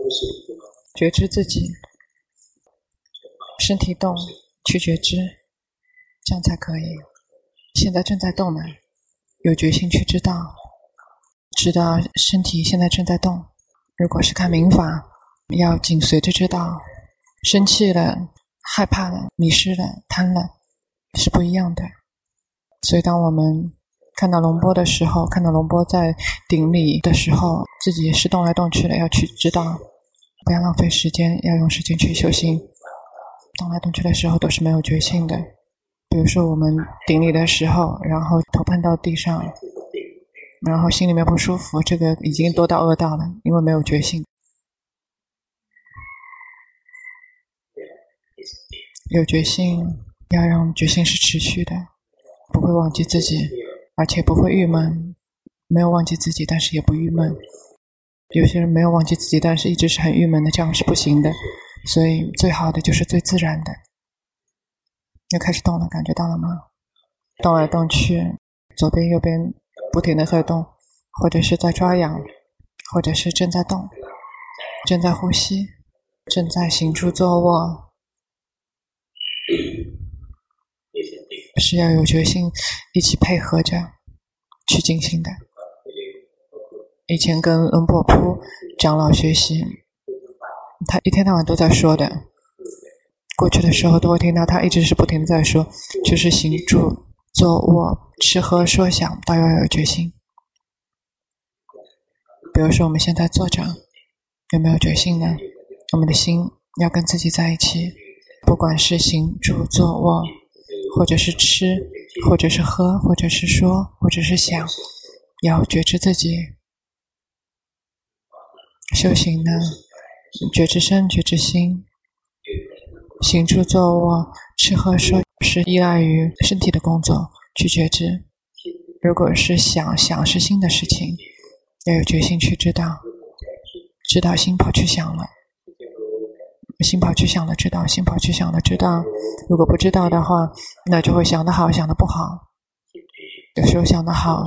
觉知自己，身体动去觉知，这样才可以。现在正在动呢，有决心去知道身体现在正在动。如果是看民法，要紧随着知道，生气了、害怕了、迷失了、贪了，是不一样的。所以当我们看到龙波的时候，看到龙波在顶礼的时候，自己是动来动去的，要去知道，不要浪费时间，要用时间去修行。动来动去的时候都是没有决心的。比如说我们顶礼的时候，然后头碰到地上，然后心里面不舒服，这个已经多到恶道了，因为没有决心。有决心，要让决心是持续的，不会忘记自己，而且不会郁闷。没有忘记自己，但是也不郁闷。有些人没有忘记自己，但是一直是很郁闷的，这样是不行的。所以最好的就是最自然的。又开始动了，感觉到了吗？动来动去，左边右边不停地在动，或者是在抓痒，或者是正在动，正在呼吸，正在行住坐卧，是要有决心一起配合着去进行的。以前跟恩波普长老学习，他一天到晚都在说的，过去的时候都会听到他一直是不停地在说，就是行住坐卧吃喝说想都要有决心。比如说我们现在坐着，有没有决心呢？我们的心要跟自己在一起，不管是行住坐卧，或者是吃，或者是喝，或者是说，或者是想，要觉知自己。修行呢，觉知身觉知心，行住坐卧吃喝说是依赖于身体的工作去觉知。如果是想是心的事情，要有决心去知道心跑去想了，心跑去想了知道，心跑去想了知道。如果不知道的话，那就会想得好想得不好。有时候想得好，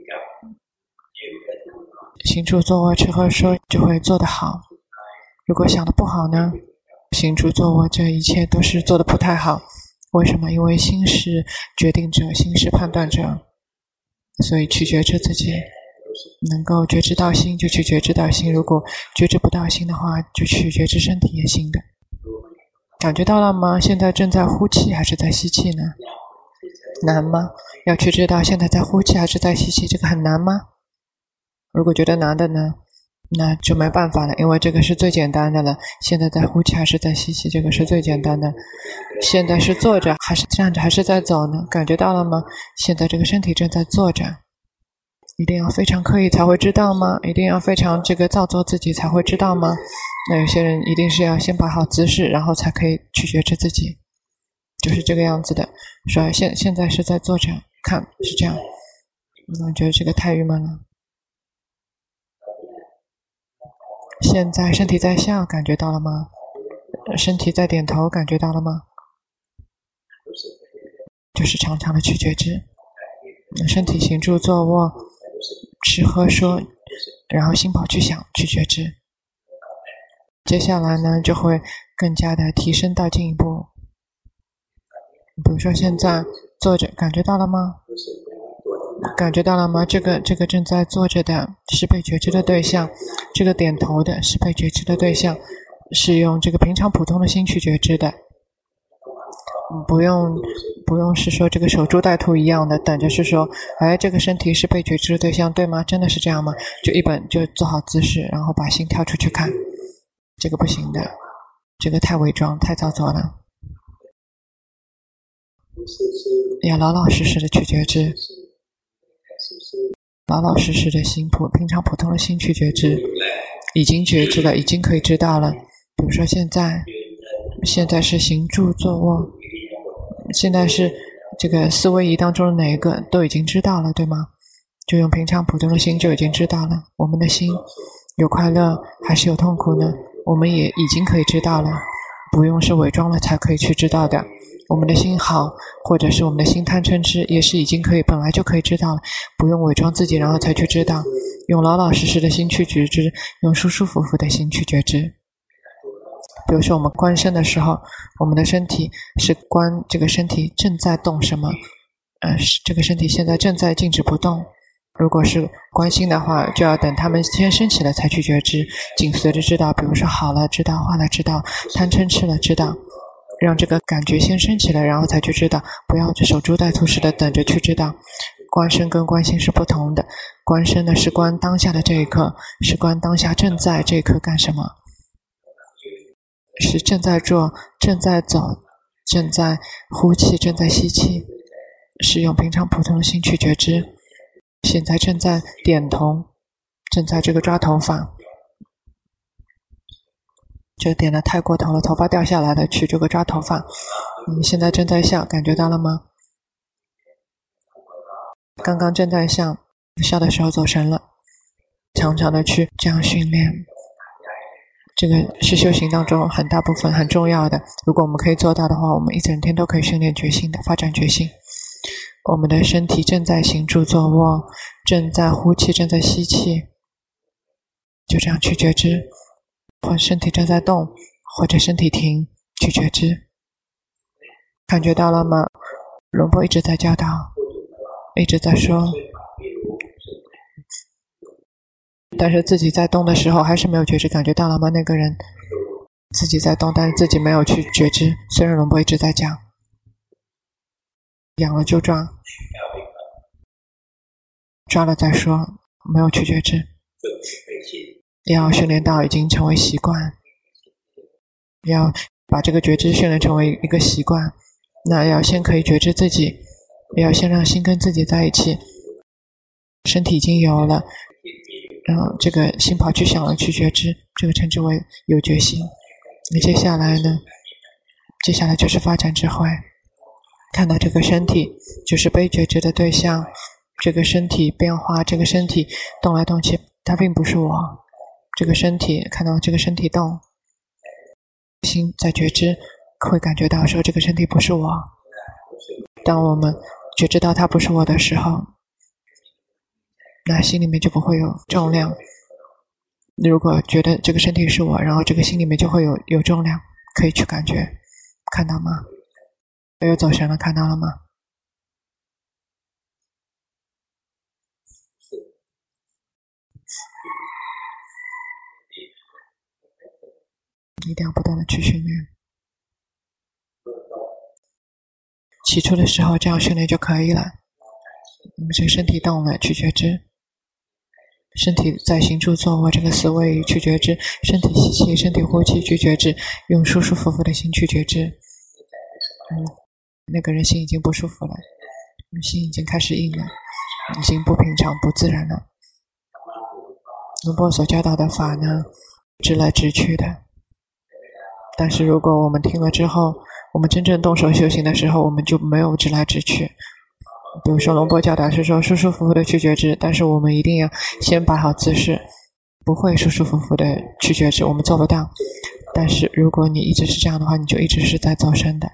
行住坐卧吃喝说就会做得好。如果想得不好呢，行住坐卧这一切都是做得不太好。为什么？因为心是决定者，心是判断者，所以去觉知自己，能够觉知到心就去觉知到心，如果觉知不到心的话，就去觉知身体也行的。感觉到了吗？现在正在呼气还是在吸气呢？难吗？要去知道现在在呼气还是在吸气，这个很难吗？如果觉得难的呢，那就没办法了，因为这个是最简单的了。现在在呼气还是在吸气，这个是最简单的。现在是坐着还是站着还是在走呢？感觉到了吗？现在这个身体正在坐着，一定要非常刻意才会知道吗？一定要非常造作自己才会知道吗？那有些人一定是要先摆好姿势，然后才可以去觉知自己，就是这个样子的。所以现在是在坐着看，是这样。我觉得这个太郁闷了。现在身体在笑，感觉到了吗？身体在点头，感觉到了吗？就是常常的去觉知身体行住坐卧吃喝说，然后心跑去想，去觉知。接下来呢，就会更加的提升到进一步。比如说现在坐着，感觉到了吗？感觉到了吗？这个正在坐着的是被觉知的对象，这个点头的是被觉知的对象，是用这个平常普通的心去觉知的。不用是说这个守株待兔一样的等着是说，这个身体是被觉知的对象，对吗？真的是这样吗？就一本就做好姿势，然后把心跳出去看，这个不行的，这个太伪装太造作了。要老老实实的去觉知，老老实实的心平常普通的心去觉知，已经觉知了，已经可以知道了。比如说现在是行住坐卧，现在是这个四位仪当中的哪一个都已经知道了，对吗？就用平常普通的心就已经知道了。我们的心有快乐还是有痛苦呢？我们也已经可以知道了，不用是伪装了才可以去知道的。 我们的心好，或者是我们的心贪嗔痴，也是已经可以本来就可以知道了，不用伪装自己然后才去知道，用老老实实的心去觉知，用舒舒服服的心去觉知。比如说我们观身的时候，我们的身体是观这个身体正在动什么，这个身体现在正在静止不动。如果是观心的话，就要等他们先升起来才去觉知，紧随着知道，比如说好了知道，坏了知道，贪嗔痴了知道，让这个感觉先升起来然后才去知道，不要守株待兔似的等着去知道。观身跟观心是不同的，观身呢是观当下的这一刻，是观当下正在这一刻干什么，是正在做，正在走，正在呼气，正在吸气，是用平常普通心去觉知。现在正在点头，正在这个抓头发，这个点的太过头了，头发掉下来了，去这个抓头发。现在正在笑，感觉到了吗？刚刚正在笑，笑的时候走神了，常常的去这样训练。这个是修行当中很大部分很重要的，如果我们可以做到的话，我们一整天都可以训练决心的，发展决心。我们的身体正在行住坐卧，正在呼气，正在吸气，就这样去觉知，或身体正在动，或者身体停，去觉知。感觉到了吗？龙波一直在教导，一直在说，但是自己在动的时候还是没有觉知，感觉到了吗？那个人自己在动，但是自己没有去觉知，虽然龙波一直在讲，痒了就抓，抓了再说，没有去觉知。要训练到已经成为习惯，要把这个觉知训练成为一个习惯，那要先可以觉知自己，要先让心跟自己在一起，身体已经有了，然后这个心跑去想了去觉知，这个称之为有觉心。那接下来呢？接下来就是发展智慧，看到这个身体就是被觉知的对象，这个身体变化，这个身体动来动去，它并不是我。这个身体看到这个身体动，心在觉知，会感觉到说这个身体不是我。当我们觉知到它不是我的时候，那心里面就不会有重量。如果觉得这个身体是我，然后这个心里面就会有重量，可以去感觉，看到吗？又走神了，看到了吗？一定要不断的去训练。起初的时候这样训练就可以了。我们这个身体动了，去觉知；身体在行住坐卧这个思维去觉知；身体吸气，身体呼气去觉知，用舒舒服服的心去觉知。那个人心已经不舒服了，心已经开始硬了，已经不平常不自然了。龙波所教导的法呢，直来直去的。但是如果我们听了之后，我们真正动手修行的时候，我们就没有直来直去。比如说龙波教导是说舒舒服服的去觉知，但是我们一定要先摆好姿势，不会舒舒服服的去觉知，我们做不到。但是如果你一直是这样的话，你就一直是在走神的。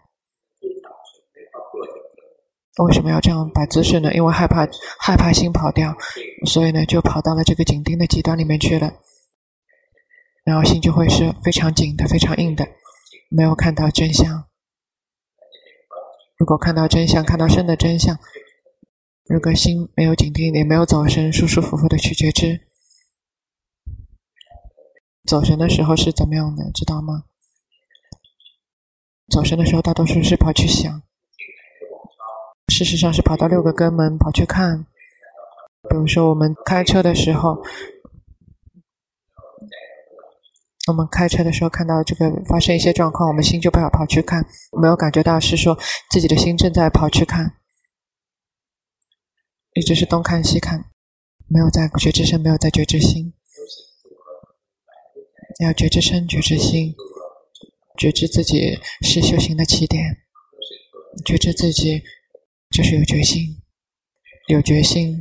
为什么要这样摆姿势呢？因为害怕心跑掉，所以呢就跑到了这个紧盯的极端里面去了，然后心就会是非常紧的，非常硬的，没有看到真相。如果看到真相，看到身的真相，如果心没有紧盯，也没有走神，舒舒服服的去觉知，走神的时候是怎么样的，知道吗？走神的时候大多数是跑去想，事实上是跑到6个根门跑去看。比如说我们开车的时候，看到这个发生一些状况，我们心就跑去看，没有感觉到是说自己的心正在跑去看，一直是东看西看，没有在觉知身，没有在觉知心。要觉知身，觉知心，觉知自己是修行的起点，觉知自己就是有决心，有决心。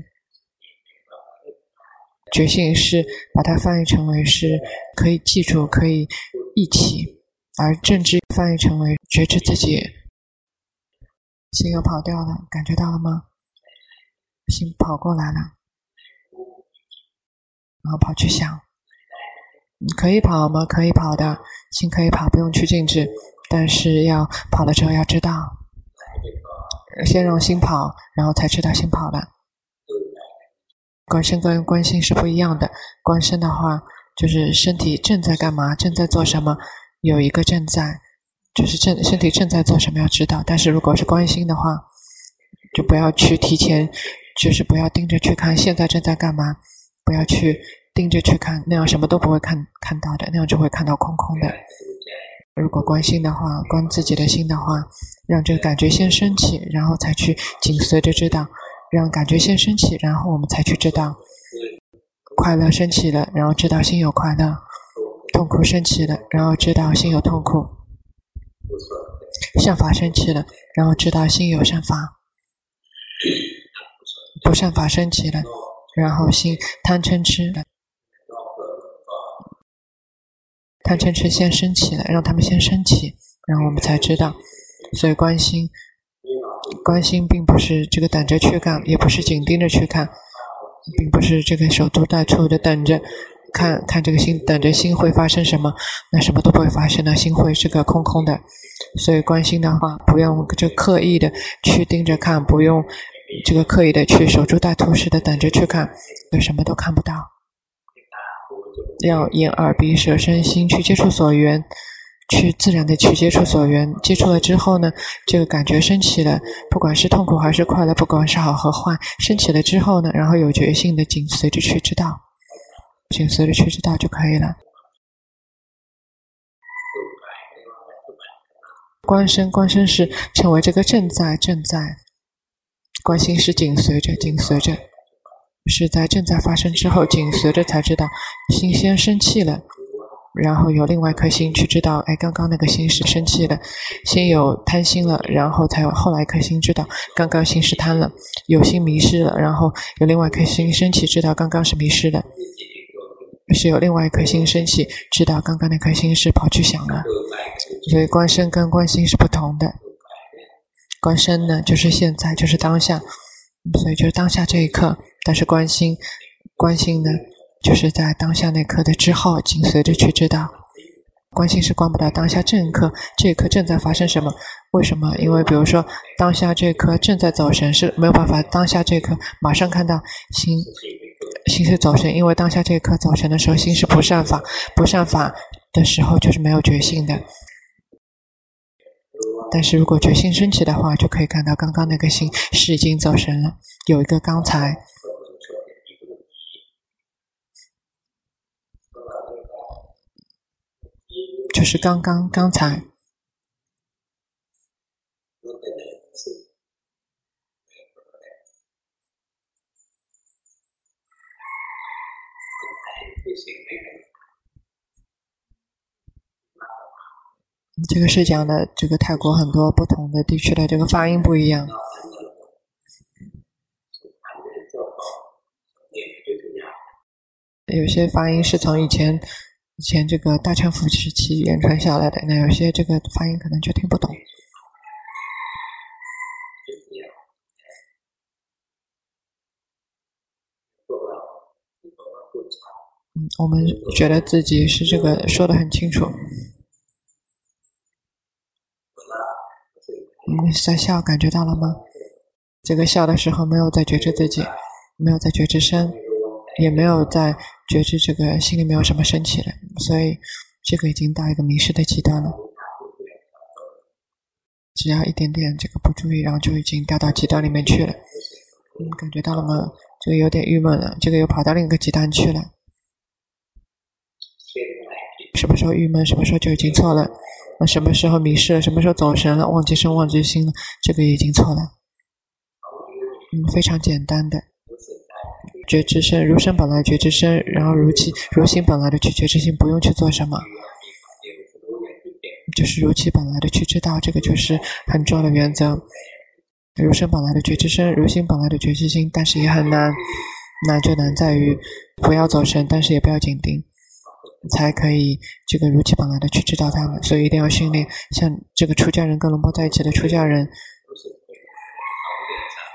决心是把它翻译成为是可以记住，可以忆起，而正知翻译成为觉知自己心又跑掉了，感觉到了吗？心跑过来了，然后跑去想。你可以跑吗？可以跑的，心可以跑，不用去静止，但是要跑了之后要知道，先让心跑，然后才知道心跑了。观身跟观心是不一样的。观身的话就是身体正在干嘛，正在做什么，有一个正在，就是身体正在做什么要知道。但是如果是观心的话，就不要去提前，就是不要盯着去看现在正在干嘛，不要去盯着去看，那样什么都不会看到的，那样就会看到空空的。如果观心的话，观自己的心的话，让这个感觉先升起，然后才去紧随着知道，让感觉先升起，然后我们才去知道。快乐升起了，然后知道心有快乐；痛苦升起了，然后知道心有痛苦；善法升起了，然后知道心有善法；不善法升起了，然后心贪嗔痴了。贪嗔痴先升起了，让他们先升起，然后我们才知道。所以观心并不是这个等着去看，也不是紧盯着去看，并不是这个守株待兔的等着看这个心，等着心会发生什么，那什么都不会发生的，心会是个空空的。所以观心的话，不用这刻意的去盯着看，不用这个刻意的去守株待兔似的等着去看，就什么都看不到。要眼耳鼻舌身心去接触所缘，去自然的去接触所缘，接触了之后呢，这个感觉升起了，不管是痛苦还是快乐，不管是好和坏，升起了之后呢，然后有决心的紧随着去知道，紧随着去知道就可以了。观身是成为这个正在，观心是紧随着，是在正在发生之后紧随着才知道，心先生气了，然后有另外一颗心去知道，刚刚那个心是生气了，先有贪心了，然后才有后来一颗心知道刚刚心是贪了，有心迷失了，然后有另外一颗心升起知道刚刚是迷失了，是有另外一颗心升起知道刚刚那颗心是跑去想了。所以观身跟观心是不同的。观身呢就是现在，就是当下，所以就是当下这一刻，但是观心呢就是在当下那刻的之后紧随着去知道。观心是观不到当下这一刻正在发生什么，为什么？因为比如说当下这一刻正在走神，是没有办法当下这一刻马上看到心是走神，因为当下这一刻走神的时候心是不善法的时候就是没有觉性的。但是如果觉性升起的话，就可以看到刚刚那个心是已经走神了，有一个刚才，就是刚才。这个是讲的这个泰国很多不同的地区的这个发音不一样，有些发音是从以前这个大乘佛时期言传下来的，那有些这个发音可能就听不懂。我们觉得自己是这个说得很清楚。在笑，感觉到了吗？这个笑的时候没有在觉知自己，没有在觉知身，也没有在觉知这个心里没有什么升起来，所以这个已经到一个迷失的极端了。只要一点点这个不注意，然后就已经掉到极端里面去了。感觉到了吗？这个有点郁闷了，这个又跑到另一个极端去了。什么时候郁闷，什么时候就已经错了。那什么时候迷失了，什么时候走神了，忘记身忘记心了，这个已经错了。非常简单的觉知身，如身本来觉知身，然后如心本来的去觉知心，不用去做什么，就是如其本来的去知道，这个就是很重要的原则。如身本来的觉知身，如心本来的觉知心，但是也很难就难在于不要走神，但是也不要紧盯，才可以这个如其本来的去知道他们。所以一定要训练，像这个出家人跟龙波在一起的出家人，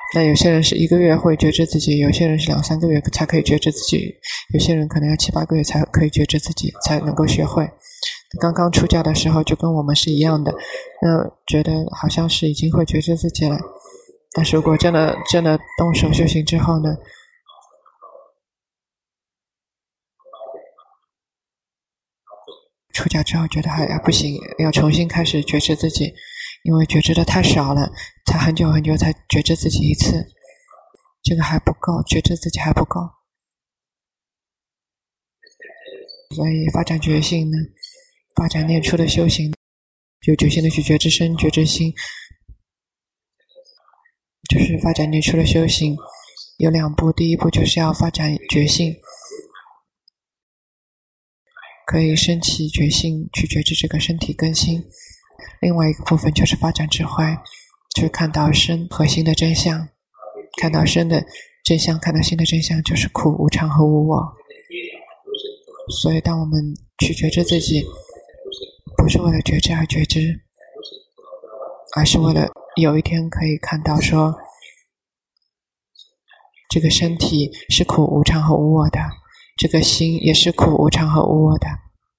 那有些人是1个月会觉知自己，有些人是2、3个月才可以觉知自己，有些人可能要7、8个月才可以觉知自己，才能够学会。刚刚出家的时候就跟我们是一样的，那觉得好像是已经会觉知自己了，但是如果真的动手修行之后呢，出家之后觉得还不行，要重新开始觉知自己，因为觉知的太少了，才很久很久才觉知自己一次，这个还不够，觉知自己还不够。所以发展觉性呢，发展念出的修行，有决心的去觉知身、觉知心，就是发展念出的修行有2步，第一步就是要发展觉性，可以升起觉性去觉知这个身体更新。另外一个部分就是发展智慧，就是看到身和心的真相，看到身的真相，看到心的真相，就是苦、无常和无我。所以当我们去觉知自己，不是为了觉知而觉知，而是为了有一天可以看到说，这个身体是苦、无常和无我的，这个心也是苦、无常和无我的。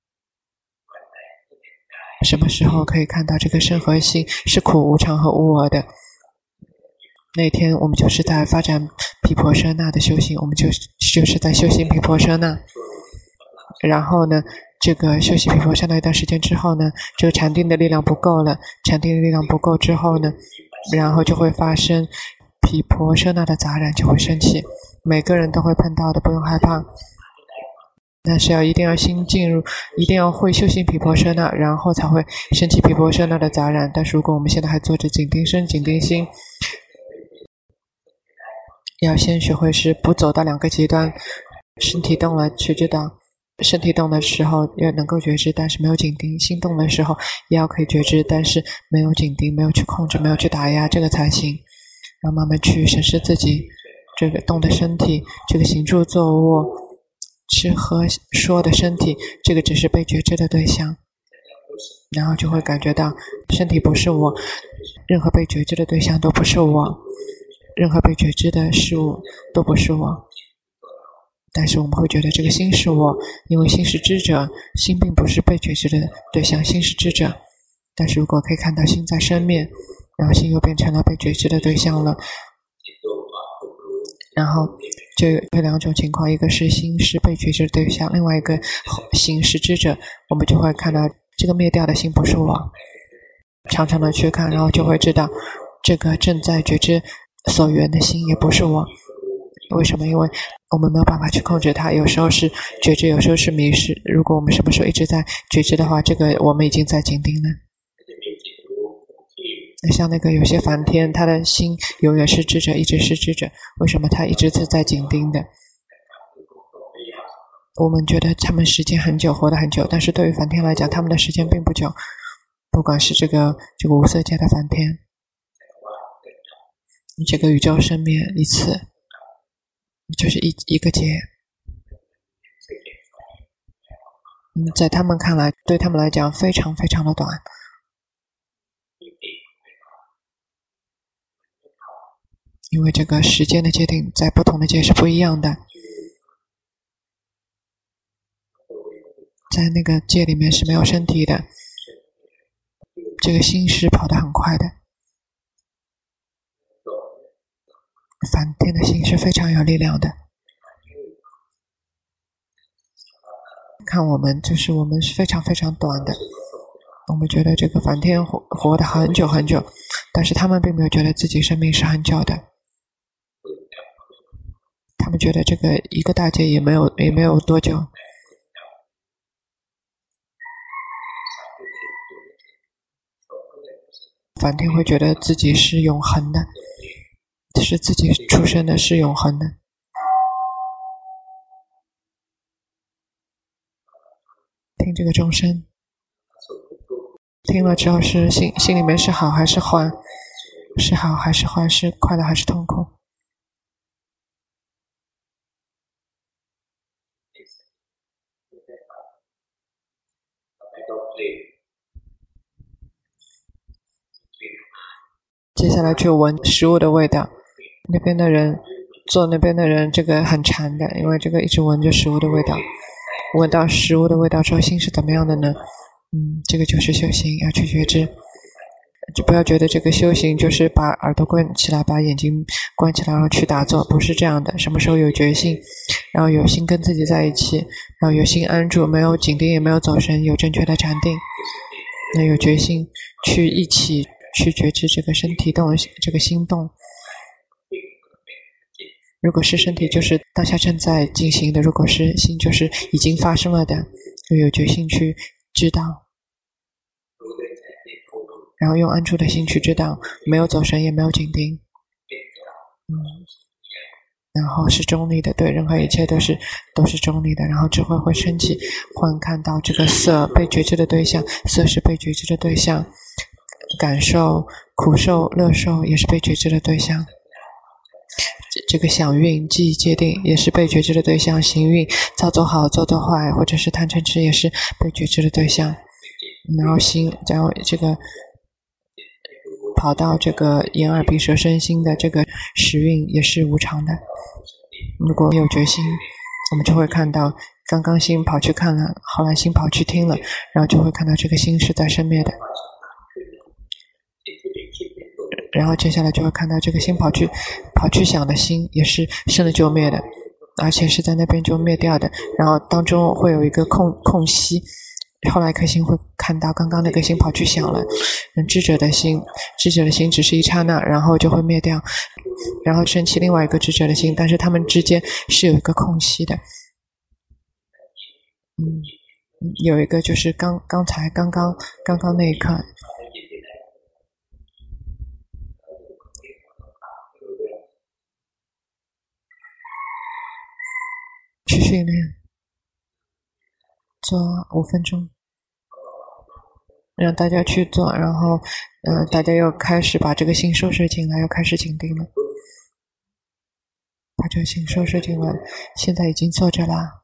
什么时候可以看到这个身和心是苦、无常和无我的？那天我们就是在发展毗婆舍那的修行，我们就是在修行毗婆舍那。然后呢，这个修习毗婆舍那一段时间之后呢，这个禅定的力量不够了，禅定的力量不够之后呢，然后就会发生毗婆舍那的杂染就会升起，每个人都会碰到的，不用害怕。但是一定要心进入，一定要会修行毗婆舍那，然后才会升起毗婆舍那的杂染。但是如果我们现在还做着紧盯身、紧盯心，要先学会是不走到2个极端，身体动了去知道，身体动的时候要能够觉知，但是没有紧盯；心动的时候也要可以觉知，但是没有紧盯，没有去控制，没有去打压，这个才行。然后慢慢去审视自己这个动的身体，这个行住坐卧吃喝说的身体，这个只是被觉知的对象，然后就会感觉到身体不是我，任何被觉知的对象都不是我，任何被觉知的事物都不是我。但是我们会觉得这个心是我，因为心是知者，心并不是被觉知的对象，心是知者。但是如果可以看到心在生灭，然后心又变成了被觉知的对象了，然后就有2种情况，一个是心是被觉知的对象，另外一个心是知者，我们就会看到这个灭掉的心不是我，常常的去看，然后就会知道这个正在觉知所缘的心也不是我。为什么？因为我们没有办法去控制它，有时候是觉知，有时候是迷失。如果我们什么时候一直在觉知的话，这个我们已经在紧盯了。像那个有些梵天，他的心永远是知者，一直是知者。为什么他一直是在紧盯的？我们觉得他们时间很久，活得很久，但是对于梵天来讲，他们的时间并不久。不管是这个无色界的梵天，这个宇宙生灭一次就是一个劫。在他们看来，对他们来讲非常非常的短。因为这个时间的界定在不同的界是不一样的，在那个界里面是没有身体的，这个心是跑得很快的，梵天的心是非常有力量的。看我们，就是我们是非常非常短的，我们觉得这个梵天活得很久很久，但是他们并没有觉得自己生命是很久的，他们觉得这个一个大劫也没有多久。梵天会觉得自己是永恒的，是自己出生的，是永恒的。听这个钟声，听了之后是心里面是好还是坏？是好还是坏？是快乐还是痛苦？接下来去闻食物的味道， 那边的人做那边的人这个很馋的，因为这个一直闻着食物的味道，闻到食物的味道之后心是怎么样的呢？这个就是修行，要去觉知。就不要觉得这个修行就是把耳朵关起来，把眼睛关起来，然后去打坐，不是这样的。什么时候有决心，然后有心跟自己在一起，然后有心安住，没有紧盯也没有走神，有正确的禅定，那有决心去一起去觉知这个身体动，这个心动。如果是身体，就是当下正在进行的；如果是心，就是已经发生了的，就有决心去知道。然后用安住的心去知道，没有走神也没有紧盯，然后是中立的，对任何一切都是中立的。然后智慧会升起，换看到这个色被觉知的对象，色是被觉知的对象，感受苦受乐受也是被觉知的对象，这个想运记忆界定也是被觉知的对象，行运造作好造作坏或者是贪嗔痴也是被觉知的对象。然后心，然后这个跑到这个眼耳鼻舌身心的这个时运也是无常的。如果有决心，我们就会看到刚刚心跑去看了，后来心跑去听了，然后就会看到这个心是在生灭的。然后接下来就会看到这个心跑去想的心也是生了就灭的，而且是在那边就灭掉的。然后当中会有一个空隙，后来颗心会看到刚刚那个心跑去想了，智者的心只是一刹那，然后就会灭掉，然后升起另外一个智者的心，但是他们之间是有一个空隙的。有一个就是刚刚那一刻去训练，做5分钟，让大家去做，然后大家又开始把这个心收摄进来，又开始紧盯了，把这个心收摄进来，现在已经坐着了。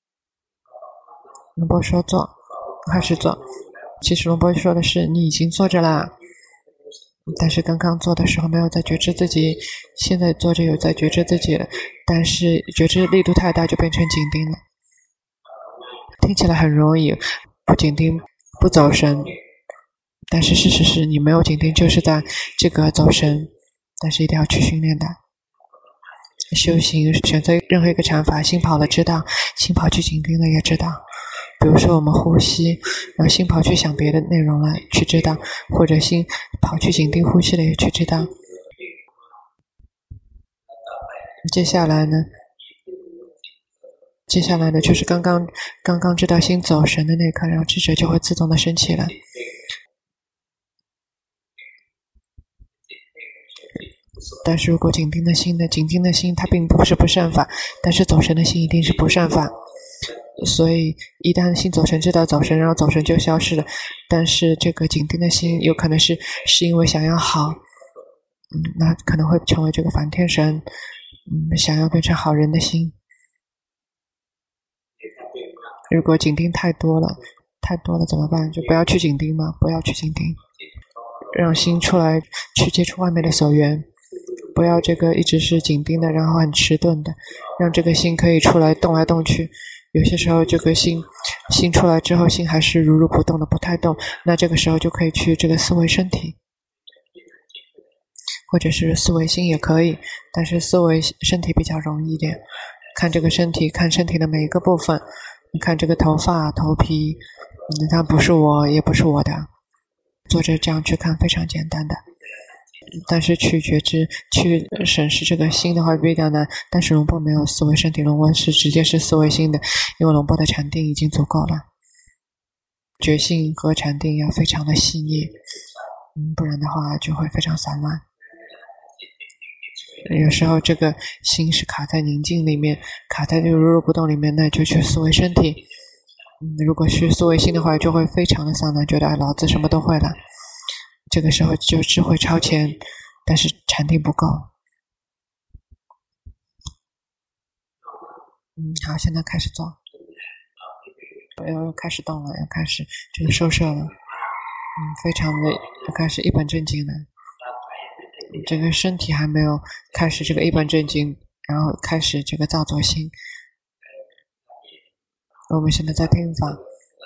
龙波说做，开始做，其实龙波说的是你已经坐着了，但是刚刚做的时候没有在觉知自己，现在坐着有在觉知自己了，但是觉知力度太大就变成紧盯了。听起来很容易，不紧盯不走神，但是事实是你没有紧盯就是在这个走神，但是一定要去训练的。修行选择任何一个禅法，心跑了知道，心跑去紧盯了也知道。比如说我们呼吸，然后心跑去想别的内容了去知道，或者心跑去紧盯呼吸了也去知道。接下来呢就是刚刚知道心走神的那一刻，然后智者就会自动的升起来。但是如果紧盯的心它并不是不善法，但是走神的心一定是不善法，所以一旦心走神知道走神，然后走神就消失了。但是这个紧盯的心有可能是因为想要好，那可能会成为这个梵天神，想要变成好人的心。如果紧盯太多了怎么办？就不要去紧盯嘛，不要去紧盯，让心出来去接触外面的所缘，不要这个一直是紧盯的，然后很迟钝的，让这个心可以出来动来动去。有些时候这个心出来之后，心还是如如不动的，不太动，那这个时候就可以去这个思维身体，或者是思维心也可以，但是思维身体比较容易一点。看这个身体，看身体的每一个部分，你看这个头发头皮，它不是我也不是我的，坐着这样去看非常简单的。但是去觉知去审视这个心的话比较难，但是龙波没有思维身体，龙波是直接是思维心的，因为龙波的禅定已经足够了。觉性和禅定要非常的细腻，不然的话就会非常散乱。有时候这个心是卡在宁静里面，卡在这个如如不动里面，那就去思维身体。如果是思维心的话，就会非常的散乱，觉得老子什么都会了。这个时候就智慧超前，但是禅定不够。好，现在开始做，要开始动了，要开始这个收摄了，非常的要开始一本正经了。 这个身体还没有开始这个一本正经，然后开始这个造作心。我们现在在听法，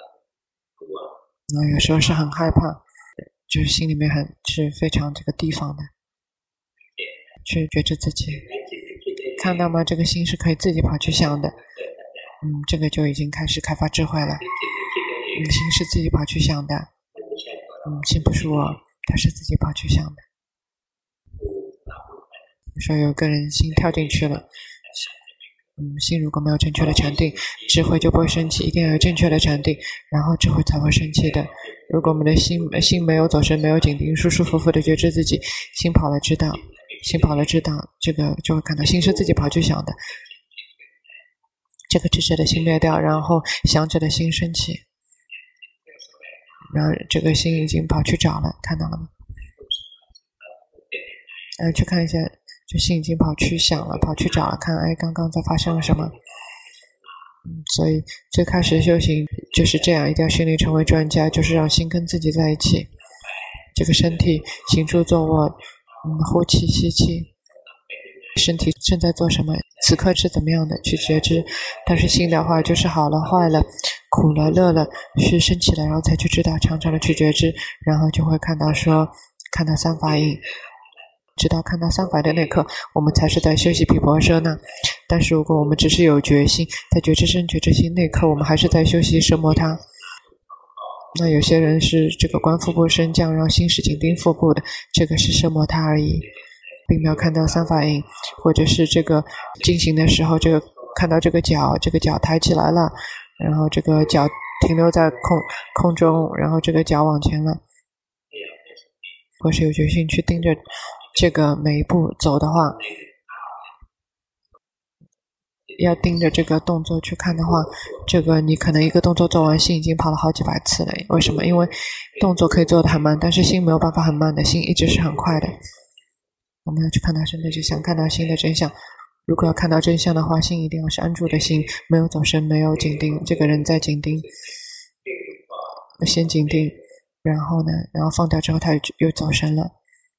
有时候是很害怕，就是心里面是非常这个提防的，去觉知自己，看到吗？这个心是可以自己跑去想的，这个就已经开始开发智慧了。心是自己跑去想的，心不是我，他是自己跑去想的。说有个人心跳进去了，心如果没有正确的禅定，智慧就不会升起，一定要有正确的禅定，然后智慧才会升起的。如果我们的心没有走神，没有紧盯，舒舒服服的觉知自己，心跑了知道，这个就会看到心是自己跑去想的，这个知者的心灭掉，然后想者的心升起，然后这个心已经跑去找了，看到了吗？去看一下，就心已经跑去想了，跑去找了，看刚刚在发生了什么。所以最开始修行就是这样，一定要训练成为专家，就是让心跟自己在一起。这个身体行住坐卧，呼气吸气，身体正在做什么，此刻是怎么样的去觉知。但是心的话就是好了坏了苦了乐了是升起来，然后才去知道，常常的去觉知，然后就会看到三法印，直到看到三法的那刻，我们才是在修习毗婆舍那。但是如果我们只是有觉性，在觉知身觉知心那刻，我们还是在修习奢摩他。那有些人是这个观腹部升降，让心是紧盯腹部的，这个是奢摩他而已，并没有看到三法印。或者是这个进行的时候，这个看到这个脚抬起来了，然后这个脚停留在空中，然后这个脚往前了，或是有决心去盯着这个每一步走的话，要盯着这个动作去看的话，这个你可能一个动作做完，心已经跑了好几百次了。为什么？因为动作可以做得很慢，但是心没有办法很慢的，心一直是很快的。我们要去看到身的真相，看到心的真相。如果要看到真相的话，心一定要是安住的心，没有走神，没有紧盯。这个人在紧盯，先紧盯，然后放掉之后他又走神了。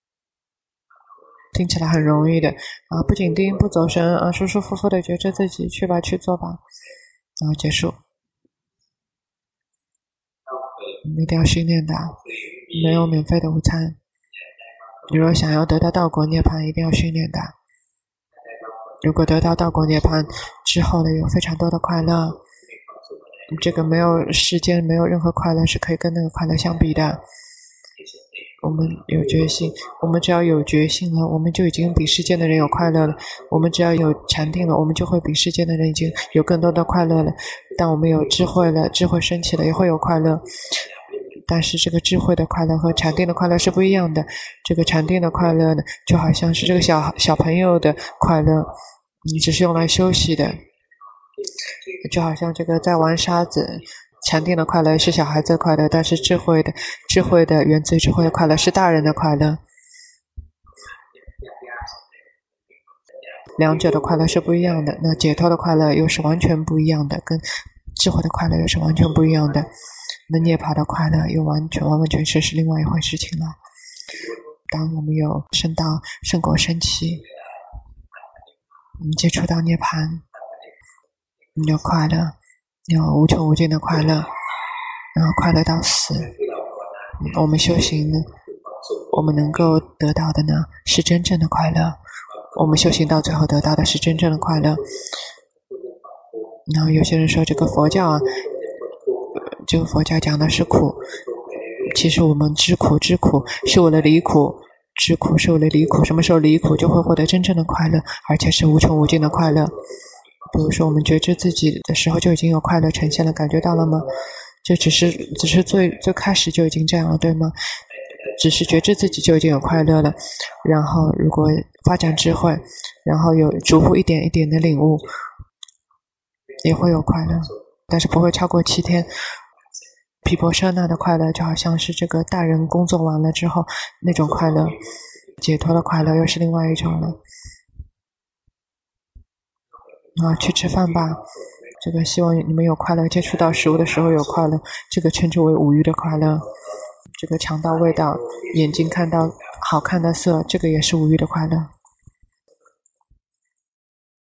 听起来很容易的不紧盯不走神舒舒服服的觉知自己，去吧去做吧，然后结束。我们一定要训练的，没有免费的午餐。如果想要得到道果涅槃，一定要训练的。如果得到道果涅槃之后呢，有非常多的快乐，这个没有时间，没有任何快乐是可以跟那个快乐相比的。我们有觉性，我们只要有觉性了，我们就已经比世间的人有快乐了。我们只要有禅定了，我们就会比世间的人已经有更多的快乐了。当我们有智慧了，智慧升起了，也会有快乐。但是这个智慧的快乐和禅定的快乐是不一样的。这个禅定的快乐呢，就好像是这个小朋友的快乐，你只是用来休息的，就好像这个在玩沙子。禅定的快乐是小孩子的快乐，但是智慧的源自于智慧的快乐是大人的快乐。两者的快乐是不一样的。那解脱的快乐又是完全不一样的，跟智慧的快乐又是完全不一样的。那涅槃的快乐又完全是另外一回事情了。当我们有升到圣果升起，我们接触到涅槃，有快乐，有无穷无尽的快乐，然后快乐到死。我们修行呢，我们能够得到的呢是真正的快乐。我们修行到最后得到的是真正的快乐。然后有些人说这个佛教这个佛教讲的是苦，其实我们知苦是为了离苦，知苦是为了离苦。什么时候离苦，就会获得真正的快乐，而且是无穷无尽的快乐。比如说我们觉知自己的时候就已经有快乐呈现了，感觉到了吗？这只是最开始就已经这样了，对吗？只是觉知自己就已经有快乐了。然后如果发展智慧，然后有逐步一点一点的领悟，也会有快乐，但是不会超过7天。毗婆舍那的快乐就好像是这个大人工作完了之后那种快乐，解脱的快乐又是另外一种了。去吃饭吧，这个希望你们有快乐，接触到食物的时候有快乐，这个称之为五欲的快乐。这个尝到味道，眼睛看到好看的色，这个也是五欲的快乐。